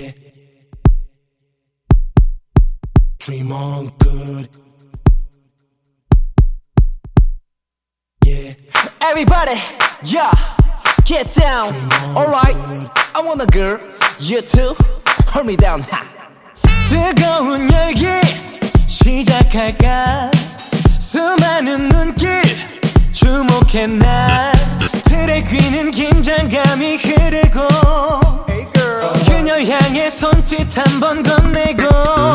Yeah. Dream on good. Yeah. Everybody, yeah, get down. Alright, I want a girl. You too. Hold me down. Ha. 뜨거운 열기 시작할까? 수많은 눈길 주목해 난 트랙 위는 긴장감이 흐르고 그녀 향해 손짓 한번 건네고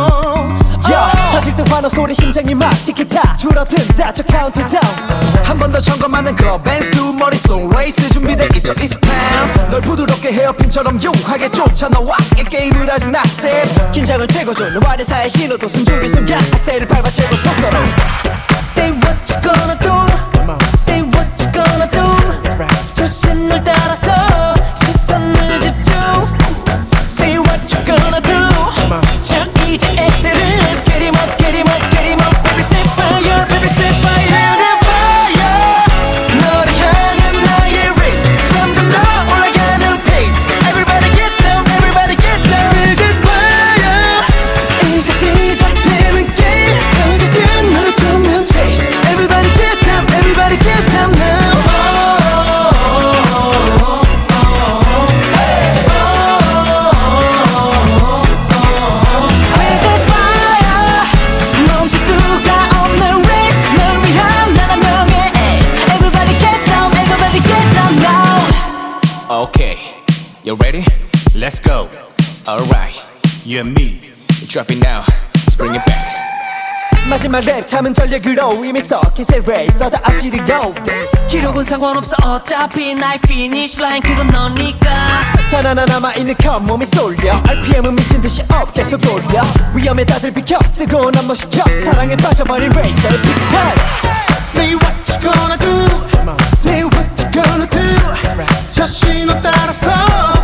아직도 환호 소리 심장이 막 티켓타 줄어든다 저 카운트다운 한 번 더 점검하는 클럽 밴스 두 머릿속 레이스 준비돼 있어 It's plans 널 부드럽게 헤어핀처럼 유하게 쫓아나와 이 게임을 아직 not set 긴장을 떼고줘 너와 내 사이 신호도 숨죽이 순간 악셀을 밟아채고 속도로 Say what you gonna do Say what you gonna do 조심 널 따라서 시선을 집중 Say what you gonna do 자 이제 엑셀을 Get him up, get him up, get him up Baby say fire, baby say fire Feel the fire 너를 향한 나의 race 점점 더 올라가는 pace Everybody get down, everybody get down Feel the fire 이제 시작되는 게임 터질 너를 쫓는 chase Everybody get down, everybody get down now Okay, you ready? Let's go. Alright, you and me, drop it now, let's bring it back. 마지막 랩 참은 전략으로 이미 섞인 새 레이스 너다 앞지르고 기록은 상관없어 어차피 나의 피니시 라인 그건 너니까 단 하나 남아있는 컷 몸이 쏠려 RPM은 미친듯이 업 계속 돌려 위험해 다들 비켜 뜨거운 한번 시켜 사랑에 빠져버린 레이스 내 pick time Say what you gonna do Say what you gonna do 저 신호 따라서